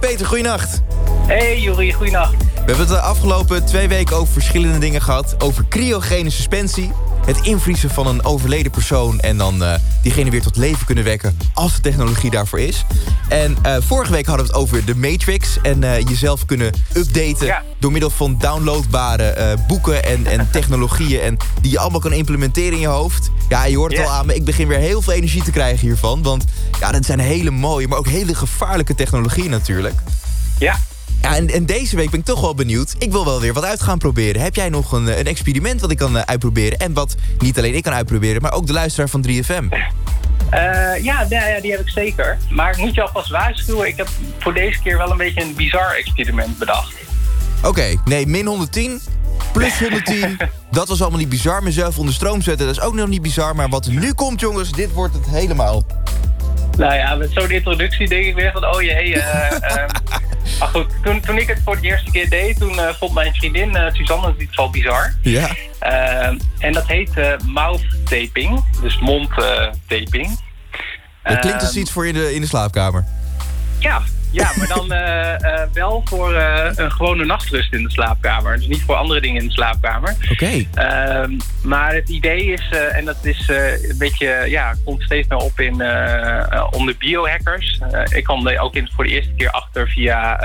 Peter, goeienacht. Hey Juri, goeienacht. We hebben het de afgelopen 2 weken over verschillende dingen gehad. Over cryogene suspensie, het invriezen van een overleden persoon en dan diegene weer tot leven kunnen wekken als de technologie daarvoor is. En vorige week hadden we het over de Matrix en jezelf kunnen updaten door middel van downloadbare boeken en technologieën en die je allemaal kan implementeren in je hoofd. Ja, je hoort het al aan me. Ik begin weer heel veel energie te krijgen hiervan, want ja, dat zijn hele mooie, maar ook hele gevaarlijke technologieën natuurlijk. Ja. Ja, en deze week ben ik toch wel benieuwd. Ik wil wel weer wat uit gaan proberen. Heb jij nog een experiment wat ik kan uitproberen? En wat niet alleen ik kan uitproberen, maar ook de luisteraar van 3FM. Ja, die heb ik zeker. Maar ik moet je alvast waarschuwen. Ik heb voor deze keer wel een beetje een bizar experiment bedacht. Oké, nee, min 110, plus 110. Dat was allemaal niet bizar. Mezelf onder stroom zetten, dat is ook nog niet bizar. Maar wat er nu komt, jongens, dit wordt het helemaal. Nou ja, met zo'n introductie denk ik weer van, oh jee. Maar goed, toen ik het voor de eerste keer deed, toen vond mijn vriendin Suzanne het in ieder geval bizar. Ja. En dat heet mouth taping, dus mondtaping. Dat klinkt als iets voor in de slaapkamer. Ja, maar dan wel voor een gewone nachtrust in de slaapkamer. Dus niet voor andere dingen in de slaapkamer. Oké. Maar het idee is, en dat is een beetje, komt steeds meer op onder biohackers. Ik kwam er ook voor de eerste keer achter via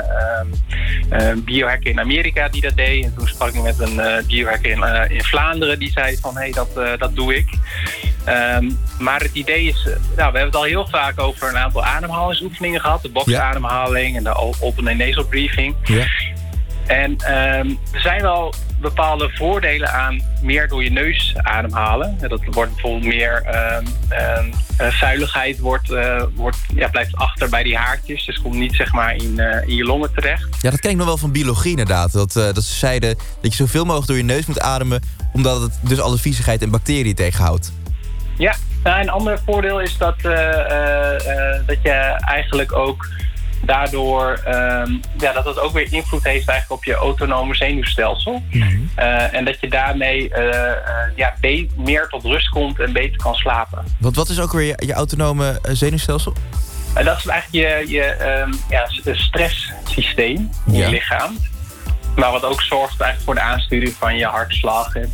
een biohacker in Amerika die dat deed. En toen sprak ik met een biohacker in Vlaanderen die zei van, hé, dat doe ik. Maar het idee is, we hebben het al heel vaak over een aantal ademhalingsoefeningen gehad. De boxademhaling en de open nasal breathing. Ja. En er zijn wel bepaalde voordelen aan meer door je neus ademhalen. Dat wordt bijvoorbeeld meer vuiligheid blijft achter bij die haartjes. Dus komt niet zeg maar in je longen terecht. Ja, dat ken ik nog wel van biologie inderdaad. Dat ze zeiden dat je zoveel mogelijk door je neus moet ademen, omdat het dus alle viezigheid en bacteriën tegenhoudt. Ja, een ander voordeel is dat je eigenlijk ook daardoor dat het ook weer invloed heeft eigenlijk op je autonome zenuwstelsel. Mm-hmm. En dat je daarmee meer tot rust komt en beter kan slapen. Want wat is ook weer je autonome zenuwstelsel? Dat is eigenlijk je stresssysteem in je lichaam. Maar wat ook zorgt eigenlijk voor de aansturing van je hartslag en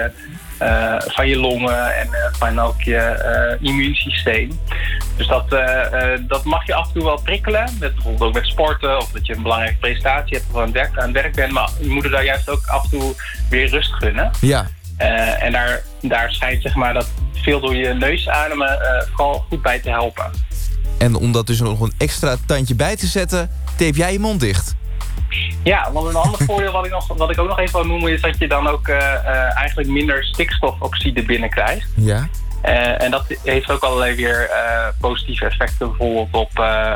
van je longen en van ook je immuunsysteem. Dus dat mag je af en toe wel prikkelen. Bijvoorbeeld ook met sporten of dat je een belangrijke presentatie hebt of aan het werk bent. Maar je moet er daar juist ook af en toe weer rust gunnen. Ja. En daar schijnt zeg maar dat veel door je neus ademen vooral goed bij te helpen. En om dat dus nog een extra tandje bij te zetten, tape jij je mond dicht? Ja, want een ander voordeel wat ik ook nog even wil noemen is dat je dan ook eigenlijk minder stikstofoxide binnenkrijgt. Ja. En dat heeft ook allerlei weer positieve effecten, bijvoorbeeld op.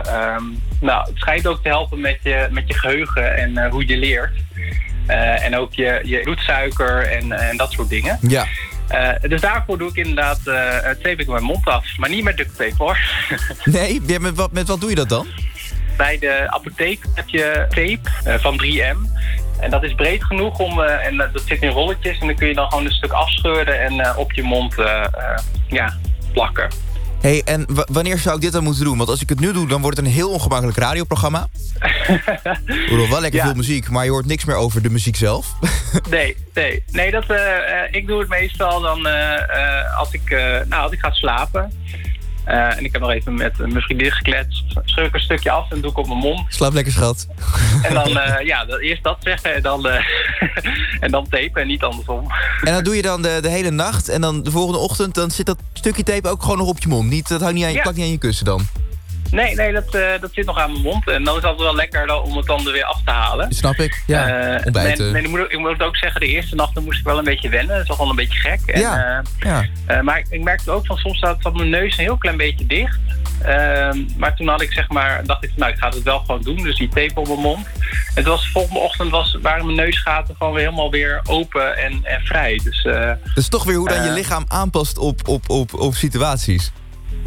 Het schijnt ook te helpen met je geheugen en hoe je leert. En ook je bloedsuiker en dat soort dingen. Ja. Dus daarvoor doe ik inderdaad tape ik mijn mond af, maar niet met duct tape hoor. Nee, met wat doe je dat dan? Bij de apotheek heb je tape van 3M. En dat is breed genoeg en dat zit in rolletjes. En dan kun je dan gewoon een stuk afscheuren en op je mond plakken. Hey, en wanneer zou ik dit dan moeten doen? Want als ik het nu doe, dan wordt het een heel ongemakkelijk radioprogramma. Ik hoor wel lekker veel muziek, maar je hoort niks meer over de muziek zelf. Nee, ik doe het meestal dan als ik ga slapen. En ik heb nog even met mijn vriendin gekletst. Scheur ik een stukje af en doe ik op mijn mond. Slaap lekker, schat. En dan eerst dat zeggen en dan, en dan tapen en niet andersom. En dan doe je dan de hele nacht en dan de volgende ochtend, dan zit dat stukje tape ook gewoon nog op je mond. Dat hangt niet aan, plakt niet aan je kussen dan. Nee, dat zit nog aan mijn mond. En dan is het altijd wel lekker om het dan er weer af te halen. Snap ik, ja. Ontbijten. Ik moet ook zeggen, de eerste nachten moest ik wel een beetje wennen. Dat is toch wel een beetje gek. En, maar ik merkte ook van soms zat mijn neus een heel klein beetje dicht. Maar toen dacht ik ik ga het wel gewoon doen. Dus die tape op mijn mond. En de volgende ochtend waren mijn neusgaten gewoon weer helemaal weer open en vrij. Dus, dat is toch weer hoe dan je lichaam aanpast op situaties.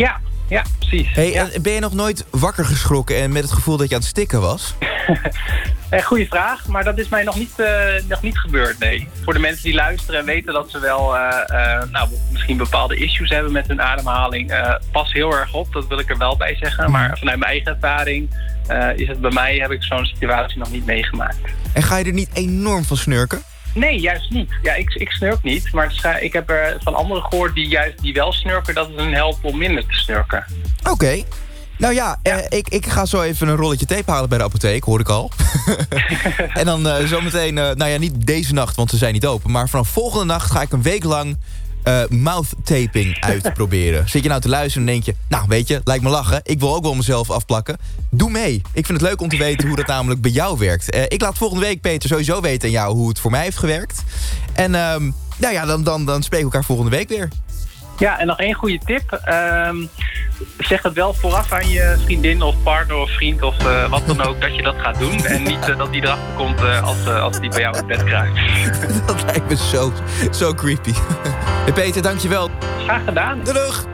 Ja, precies. Hey, en ben je nog nooit wakker geschrokken en met het gevoel dat je aan het stikken was? Goeie vraag, maar dat is mij nog niet gebeurd, nee. Voor de mensen die luisteren en weten dat ze wel misschien bepaalde issues hebben met hun ademhaling, pas heel erg op, dat wil ik er wel bij zeggen. Maar vanuit mijn eigen ervaring heb ik zo'n situatie nog niet meegemaakt. En ga je er niet enorm van snurken? Nee, juist niet. Ja, ik snurk niet, maar ik heb er van anderen gehoord die wel snurken, dat het hun helpt om minder te snurken. Oké. Nou ja, ik ga zo even een rolletje tape halen bij de apotheek, hoor ik al. En dan zometeen, niet deze nacht, want ze zijn niet open, maar vanaf volgende nacht ga ik een week lang mouth taping uitproberen. Zit je nou te luisteren en denk je, nou weet je, lijkt me lachen. Ik wil ook wel mezelf afplakken. Doe mee. Ik vind het leuk om te weten hoe dat namelijk bij jou werkt. Ik laat volgende week, Peter, sowieso weten aan jou hoe het voor mij heeft gewerkt. En dan spreken we elkaar volgende week weer. Ja, en nog één goede tip. Zeg het wel vooraf aan je vriendin of partner of vriend of wat dan ook, dat je dat gaat doen. En niet dat die erachter komt als die bij jou in bed kruipt. Dat lijkt me zo creepy. Hey Peter, dankjewel. Graag gedaan. Doei.